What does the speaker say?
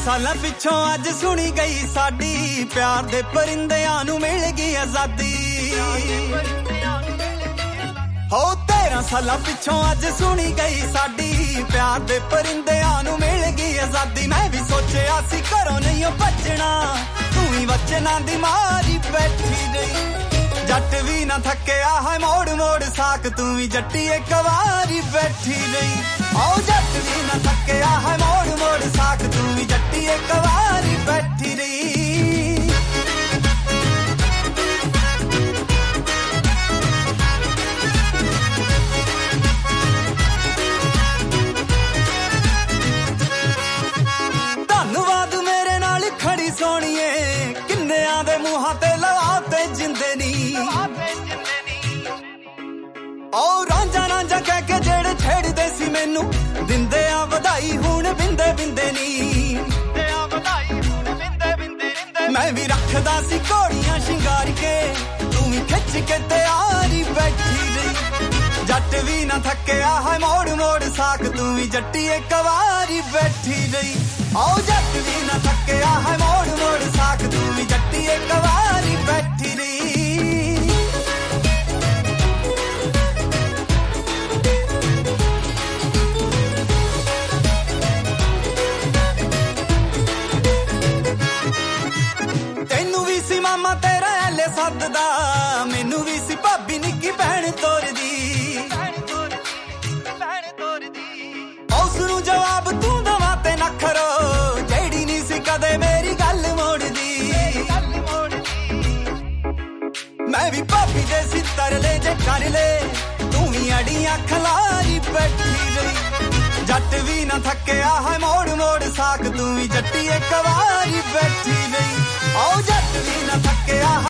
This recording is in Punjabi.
ਸਾਲਾਂ ਪਿੱਛੋਂ ਅੱਜ ਸੁਣੀ ਗਈ ਸਾਡੀ ਪਿਆਰ ਦੇ ਪਰਿੰਦਿਆਂ ਨੂੰ ਮਿਲ ਗਈ ਆਜ਼ਾਦੀ ਹੋ 13 ਸਾਲਾਂ ਪਿੱਛੋਂ ਅੱਜ ਸੁਣੀ ਗਈ ਸਾਡੀ ਪਿਆਰ ਦੇ ਪਰਿੰਦਿਆਂ ਨੂੰ ਮਿਲ ਗਈ ਆਜ਼ਾਦੀ ਮੈਂ ਵੀ ਸੋਚਿਆ ਸੀ ਘਰੋਂ ਨਹੀਂ ਭੱਜਣਾ ਤੂੰ ਹੀ ਵਚਨਾਂ ਦੀ ਮਾਰੀ ਬੈਠੀ ਰਹੀ ਜੱਟ ਵੀ ਨਾ ਥੱਕਿਆ ਹੈ ਮੋੜ ਮੋੜ ਸਾਕ ਤੂੰ ਵੀ ਜੱਟੀ ਇੱਕ ਵਾਰੀ ਬੈਠੀ ਰਹੀ ਆਓ ਜੱਟ ਵੀ ਨਾ ਥੱਕਿਆ ਹੈ ਮੋੜ ਮੋੜ ਸਾਕ ਤੂੰ ਵੀ ਜੱਟੀ ਇੱਕ ਵਾਰੀ ਬੈਠੀ ਰਹੀ ਧੰਨਵਾਦ ਮੇਰੇ ਨਾਲ ਖੜੀ ਸੋਣੀਏ ਕਿੰਨਿਆਂ ਦੇ ਮੂੰਹਾਂ ਤੇ ਲਵਾ ਤੇ ਜਿੰਦੇ ਨੀ ਓ ਰਾਂਝਾ ਰਾਂਝਾ ਕਹਿ ਕੇ ਜਿਹੜੇ ਛੇੜਦੇ ਸੀ ਮੈਨੂੰ ਦਿੰਦੇ ਆ ਵਧਾਈ ਹੁਣ ਬਿੰਦੇ ਬਿੰਦੇ ਨੀ ਮੈਂ ਵੀ ਰੱਖਦਾ ਸੀ ਘੋੜੀਆਂ ਸ਼ਿੰਗਾਰ ਕੇ ਤੂੰ ਵੀ ਖਿੱਚ ਕੇ ਤਿਆਰੀ ਬੈਠੀ ਰਹੀ ਜੱਟ ਵੀ ਨਾ ਥੱਕਿਆ ਹੈ ਮੋੜ ਮੋੜ ਸਾਕ ਤੂੰ ਵੀ ਜੱਟੀ ਇੱਕ ਵਾਰੀ ਬੈਠੀ ਰਹੀ ਆਓ ਜੱਟ ਵੀ ਨਾ ਥੱਕਿਆ ਹੈ ਮੋੜ ਮੋੜ ਸਾਕ ਤੂੰ ਵੀ ਜੱਟੀ ਇੱਕ ਵਾਰੀ ਬੈਠੀ ਰਹੀ ਤੈਨੂੰ ਵੀ ਸੀ ਮਾਮਾ ਤੇਰਾ ਐਲੇ ਸੱਦਦਾ ਮੈਨੂੰ ਵੀ ਸੀ ਭਾਬੀ ਨਿੱਕੀ ਭੈਣ ਤੋਰਦੀ ਉਸ ਨੂੰ ਜਵਾਬ ਤੂੰ ਦਵਾ ਤੇ ਨਖਰੋ ਜਿਹੜੀ ਨਹੀਂ ਸੀ ਕਦੇ ਮੇਰੀ ਗੱਲ ਮੋੜਦੀ ਮੈਂ ਵੀ ਭਾਬੀ ਦੇ ਸੀ ਤਰਲੇ ਜੇ ਕਰ ਲੈ ਤੂੰ ਵੀ ਅੜੀਆਂ ਖਲਾਰੀ ਬੈਠੀ ਰਹੀ ਜੱਟ ਵੀ ਨਾ ਥੱਕਿਆ ਹੈ ਮੋੜ ਮੋੜ ਸਾਕ ਤੂੰ ਵੀ ਜੱਟੀ ਇੱਕ ਵਾਰੀ ਬੈਠੀ ਰਹੀ ਆਓ ਜੱਟ ਵੀ ਨਾ ਥੱਕਿਆ